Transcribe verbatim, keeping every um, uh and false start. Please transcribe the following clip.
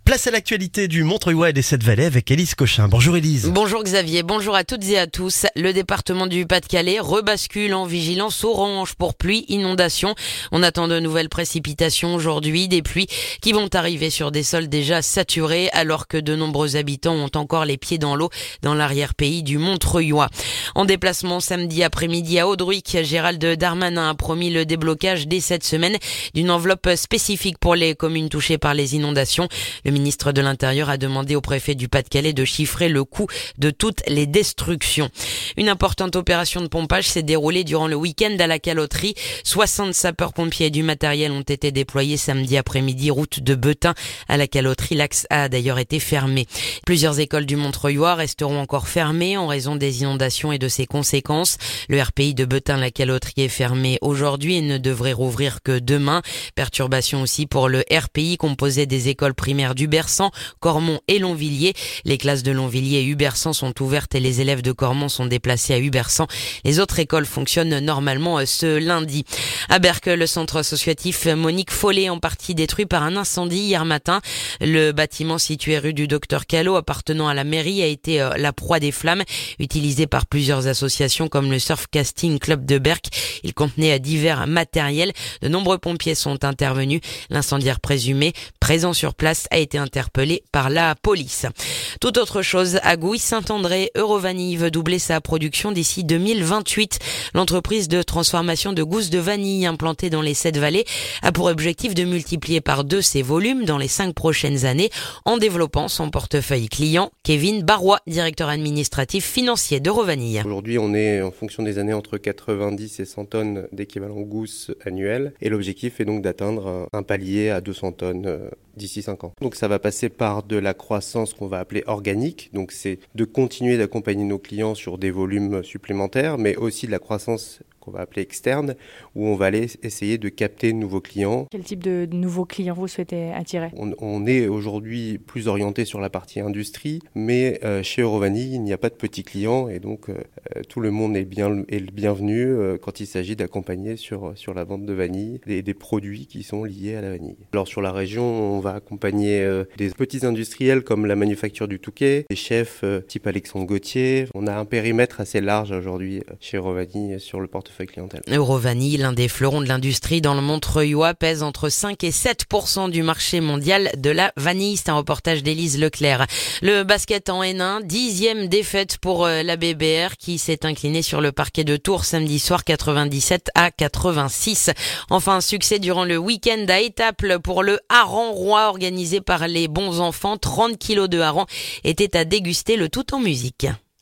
Place à l'actualité du Montreuil et des Sept-Vallées avec Élise Cochin. Bonjour Élise. Bonjour Xavier, bonjour à toutes et à tous. Le département du Pas-de-Calais rebascule en vigilance orange pour pluie, inondation. On attend de nouvelles précipitations aujourd'hui, des pluies qui vont arriver sur des sols déjà saturés alors que de nombreux habitants ont encore les pieds dans l'eau dans l'arrière-pays du Montreuil. En déplacement samedi après-midi à Audruic, Gérald Darmanin a promis le déblocage dès cette semaine d'une enveloppe spécifique pour les communes touchées par les inondations. Le ministre de l'Intérieur a demandé au préfet du Pas-de-Calais de chiffrer le coût de toutes les destructions. Une importante opération de pompage s'est déroulée durant le week-end à la Caloterie. soixante sapeurs-pompiers et du matériel ont été déployés samedi après-midi, route de Beutin. À la Caloterie, l'axe a d'ailleurs été fermé. Plusieurs écoles du Montreuil resteront encore fermées en raison des inondations et de ses conséquences. Le R P I de Beutin-la Caloterie est fermé aujourd'hui et ne devrait rouvrir que demain. Perturbation aussi pour le R P I composé des écoles primaires d'Hubersan, Cormont et Longvilliers. Les classes de Longvilliers et Hubersan sont ouvertes et les élèves de Cormont sont déplacés à Hubersan. Les autres écoles fonctionnent normalement ce lundi. À Berck, le centre associatif Monique Follet en partie détruit par un incendie hier matin. Le bâtiment situé rue du Docteur Callot appartenant à la mairie a été la proie des flammes, utilisé par plusieurs associations comme le Surfcasting Club de Berck. Il contenait divers matériels. De nombreux pompiers sont intervenus. L'incendiaire présumé, présent sur place, a été interpellé par la police. Tout autre chose, à Gouy-Saint-André, Eurovanille veut doubler sa production d'ici deux mille vingt-huit. L'entreprise de transformation de gousses de vanille implantée dans les Sept-Vallées a pour objectif de multiplier par deux ses volumes dans les cinq prochaines années en développant son portefeuille client. Kevin Barrois, directeur administratif financier d'Eurovanille. Aujourd'hui, on est en fonction des années entre quatre-vingt-dix et cent tonnes d'équivalent gousses annuel et l'objectif est donc d'atteindre un palier à deux cents tonnes d'ici cinq ans. Donc ça va passer par de la croissance qu'on va appeler organique, donc c'est de continuer d'accompagner nos clients sur des volumes supplémentaires, mais aussi de la croissance qu'on va appeler externe, où on va aller essayer de capter de nouveaux clients. Quel type de nouveaux clients vous souhaitez attirer ? On, on est aujourd'hui plus orienté sur la partie industrie, mais euh, chez Eurovanille, il n'y a pas de petits clients et donc euh, tout le monde est, bien, est le bienvenu euh, quand il s'agit d'accompagner sur, sur la vente de vanille et des produits qui sont liés à la vanille. Alors sur la région, on va accompagner euh, des petits industriels comme la manufacture du Touquet, des chefs euh, type Alexandre Gauthier. On a un périmètre assez large aujourd'hui euh, chez Eurovanille sur le portefeuille clientèle. Eurovanille, l'un des fleurons de l'industrie dans le Montreuil, pèse entre cinq et sept pour cent du marché mondial de la vanille. C'est un reportage d'Élise Leclerc. Le basket en N un, dixième défaite pour la B B R qui s'est inclinée sur le parquet de Tours samedi soir quatre-vingt-dix-sept à quatre-vingt-six. Enfin, succès durant le week-end à Étaples pour le hareng roi organisé par les bons enfants. trente kilos de hareng étaient à déguster, le tout en musique.